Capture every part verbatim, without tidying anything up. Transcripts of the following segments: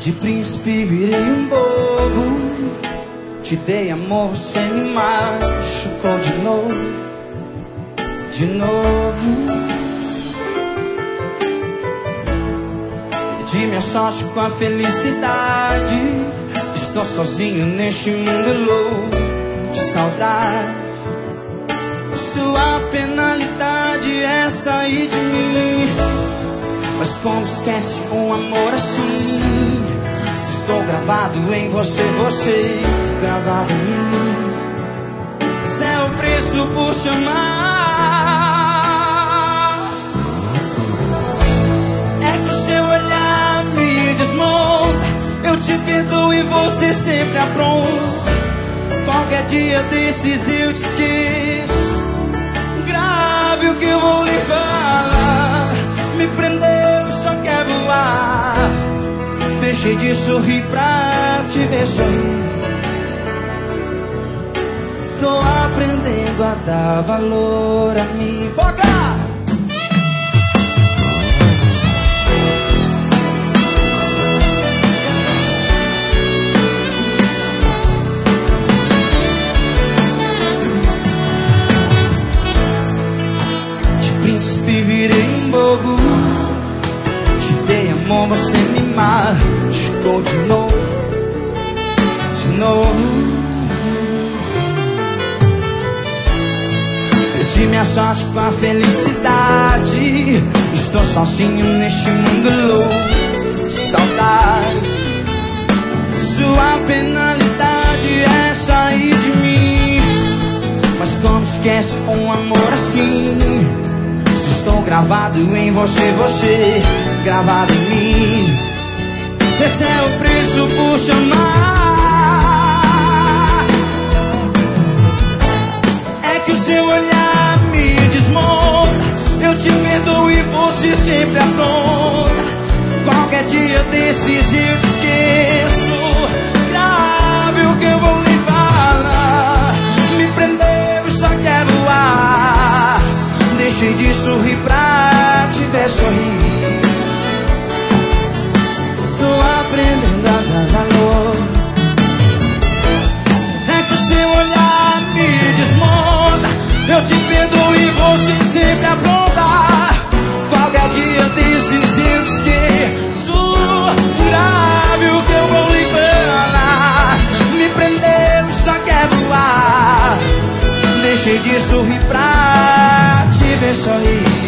De príncipe virei um bobo. Te dei amor, você me machucou de novo, de novo. Perdi minha sorte com a felicidade. Estou sozinho neste mundo louco de saudade. Sua penalidade é sair de mim. Mas como esquece um amor assim? Se estou gravado em você, você gravado em mim. Esse é o preço por te amar. É que o seu olhar me desmonta. Eu te perdoo e você sempre apronta. Qualquer dia desses eu te esqueço. Grave o que eu vou lhe falar. Me prendeu, só quer voar. Deixei de sorrir pra te ver sorrir. Tô aprendendo a dar valor a mim. Foca! De príncipe virei um bobo. Te dei amor, você me machucou de novo, de novo. Perdi minha sorte com a felicidade. Estou sozinho neste mundo louco de saudade. Sua penalidade é sair de mim. Mas como esquece um amor assim? Se estou gravado em você, você gravado em mim. Esse é o preço por te amar. É que o seu olhar me desmonta. Eu te perdoo e você sempre apronta. Qualquer dia desses eu te esqueço. Grave o que eu vou lhe falar. Me prendeu e só quer voar. Deixei de sorrir pra te ver sorrir. Tô aprendendo a dar valor. É que o seu olhar me desmonta. Eu te perdoo e você sempre apronta. Qualquer dia desses eu te esqueço. Grave o que eu vou lhe falar. Me prendeu e só quer voar. Deixei de sorrir pra te ver sorrir.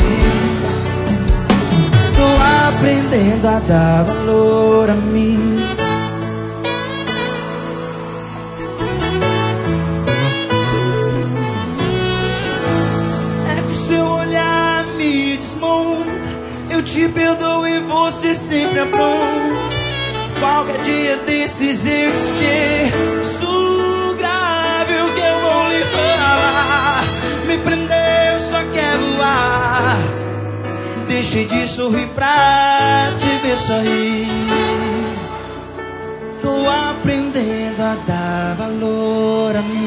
Tô aprendendo a dar valor a mim. É que o seu olhar me desmonta. Eu te perdoo e você sempre apronta. Qualquer dia desses eu te esqueço. Grave o que eu vou lhe falar. Me prendeu, só quer voar. Deixei de sorrir pra te ver sorrir. Tô aprendendo a dar valor a mim.